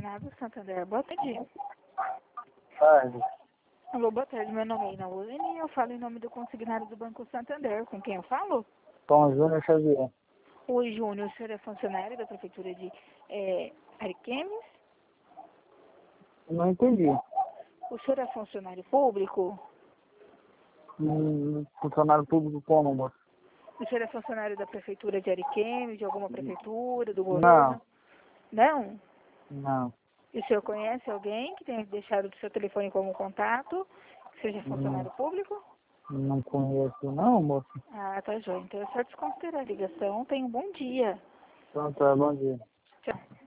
consignado Santander. Boa tarde. Tarde. Alô, boa tarde. Meu nome é Inaulene e eu falo em nome do consignado do Banco Santander. Com quem eu falo? Com o Júnior Xavier. Oi, Júnior. O senhor é funcionário da Prefeitura de Ariquemes? Não entendi. O senhor é funcionário público? Funcionário público como, moço? O senhor é funcionário da Prefeitura de Ariquemes, de alguma prefeitura, do Não. governo? Não? Não. E o senhor conhece alguém que tenha deixado o seu telefone como contato, que seja funcionário público? Não conheço não, moço. Ah, tá joia. Então é só desconsiderar a ligação. Tenha um bom dia. Então tá, bom dia. Tchau.